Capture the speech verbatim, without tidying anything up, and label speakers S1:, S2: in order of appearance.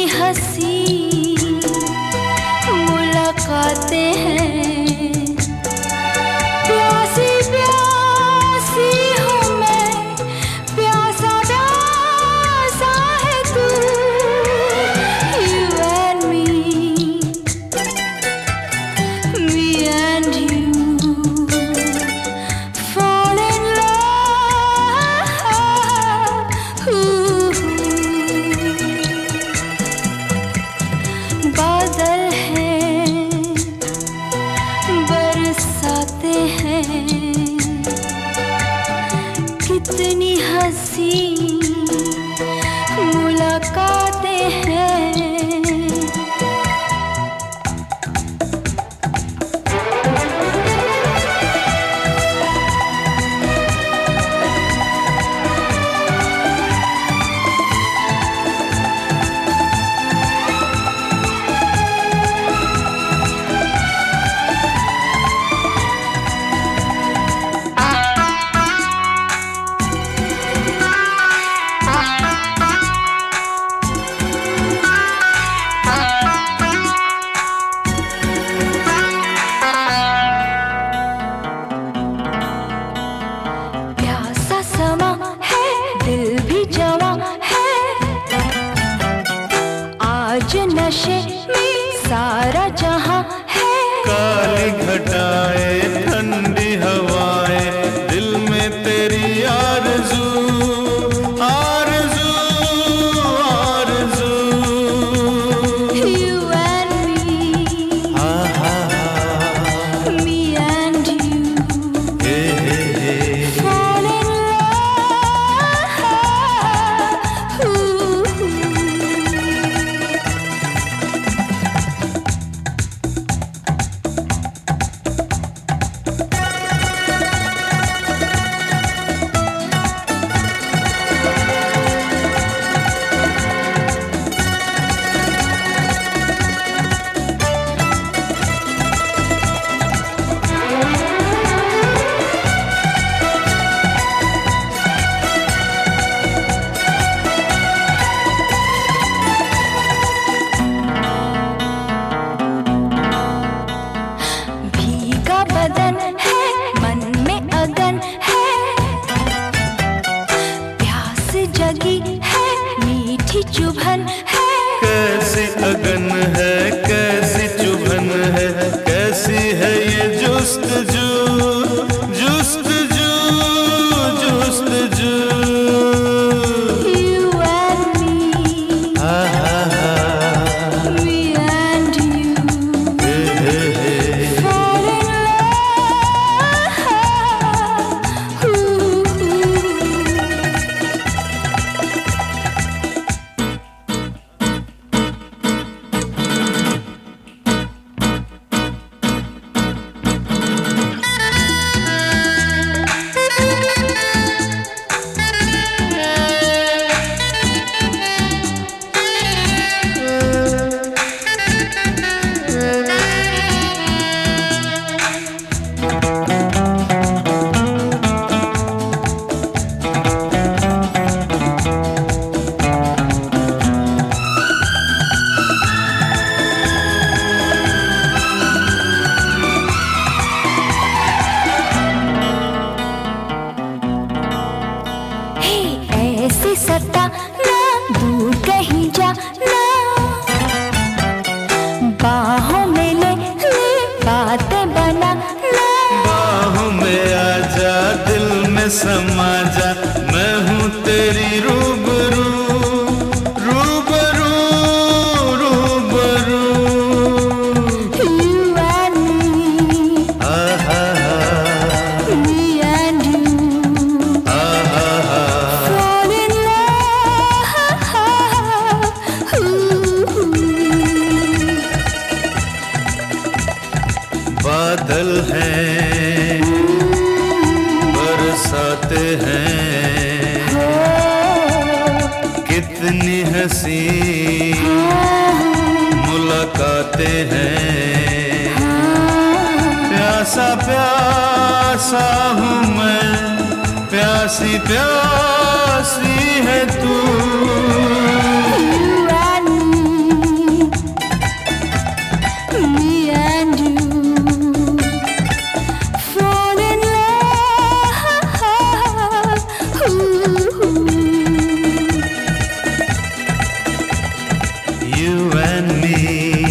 S1: हंसी मुलाकातें हैं, प्यासी प्यासी हूँ मैं, प्यासा प्यासा है तू। You and me, me and you, fall in love. Ooh. बादल हैं बरसाते हैं, कितनी हंसी मुलाकातें हैं। आज नशे में सारा जहां है,
S2: काली घटाए ठंडी हवाएं, दिल में तेरी आरज़ू आरज़ू आरज़ू।
S1: You and me,
S2: हाँ हाँ हाँ,
S1: me and you,
S2: hey hey hey,
S1: fall in love. Ooh. बदन है, मन में अगन है, प्यास जगी है, मीठी चुभन है।
S2: कैसी अगन है, कैसी चुभन है, कैसी है ये जुस्तजू जुस्तजू जुस्तजू।
S1: You and me,
S2: हाँ हाँ हाँ,
S1: me and you,
S2: hey hey hey,
S1: fall in love. Ooh. ऐसे सता ना, दूर कहीं जा ना, बाहों में ले ले बातें बना ना।
S2: बाहों में आजा, दिल में समा जा, मैं हूँ तेरी रूबरू रूबरू रूबरू।
S1: You and me,
S2: हाँ हाँ हाँ,
S1: me and you,
S2: हाँ हाँ हाँ,
S1: fall in love. Ooh.
S2: बादल हैं बरसाते हैं, कितनी हंसी मुलाकातें हैं। प्यासा प्यासा हूँ मैं, प्यासी प्यासी है तू।
S1: You and me,
S2: you and me.